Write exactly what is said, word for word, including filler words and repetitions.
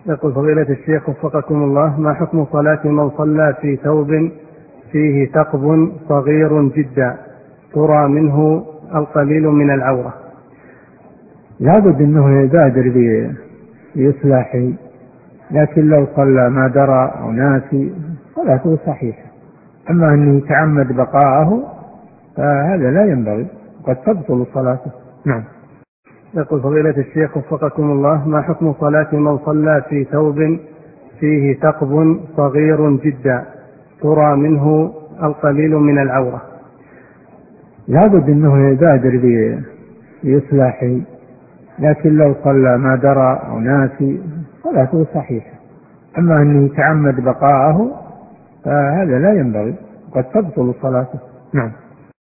يقول فضيلة الشيخ وفقكم الله، ما حكم صلاة من صلى في ثوب فيه ثقب صغير جدا ترى منه القليل من العورة؟ لابد أنه يبادر بإصلاحه، لكن لو صلى ما درى أو ناسي صلاته صحيحة. أما أنه يتعمد بقاءه فهذا لا ينبغي، قد تبطل صلاته. نعم. يقول فضيلة الشيخ وفقكم الله، ما حكم صلاة من صلى في ثوب فيه ثقب صغير جدا ترى منه القليل من العورة؟ لابد أنه يبادر بإصلاحه، لكن لو صلى ما درى أو ناسي صلاته صحيحة. أما أنه يتعمد بقاءه فهذا لا ينبغي، قد تبطل صلاته. نعم.